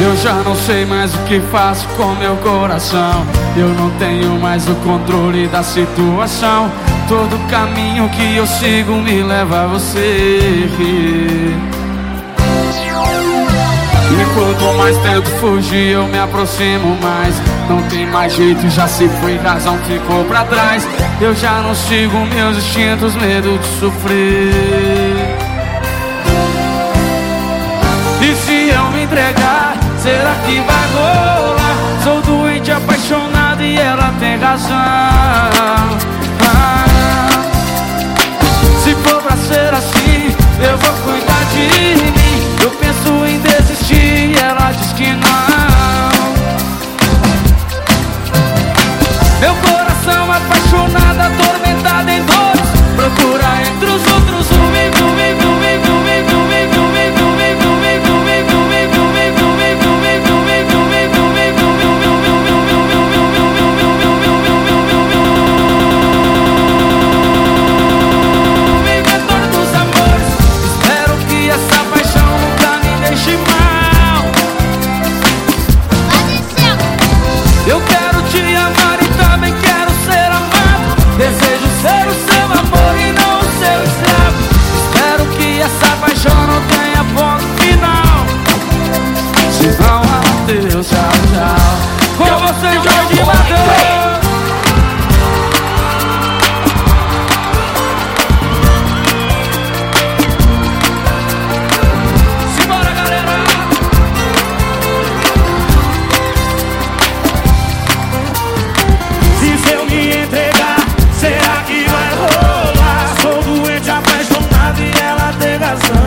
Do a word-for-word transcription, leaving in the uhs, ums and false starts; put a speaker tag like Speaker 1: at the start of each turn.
Speaker 1: Eu já não sei mais o que faço com meu coração. Eu não tenho mais o controle da situação. Todo caminho que eu sigo me leva a você. E quanto mais tento fugir, eu me aproximo mais. Não tem mais jeito, já se foi, razão ficou pra trás. Eu já não sigo meus instintos, medo de sofrer. E se eu me entregar, será que vai rolar? Sou doente, apaixonado e ela tem razão. Ah, se for pra ser assim, eu vou cuidar de mim. Eu penso em desistir e ela diz que não. Meu coração apaixonado, atormentado em dores, procura entre os outros um vivo, vivo, vivo, vivo, vivo, vivo, vivo, vivo, vivo, vivo, vivo, vivo, vivo, vivo, vivo, inventor dos amores. Espero que essa paixão nunca me deixe mal. Eu quero te amar e também quero ser amado. Desejo ser o seu amor e não o seu escravo. Espero que essa paixão não tenha ponto final. Se não, adeus, tchau, tchau. Com você, Jorge Matheus. Simbora, galera.
Speaker 2: Se eu me entregar, será que vai rolar? Sou doente, apaixonado e ela tem razão.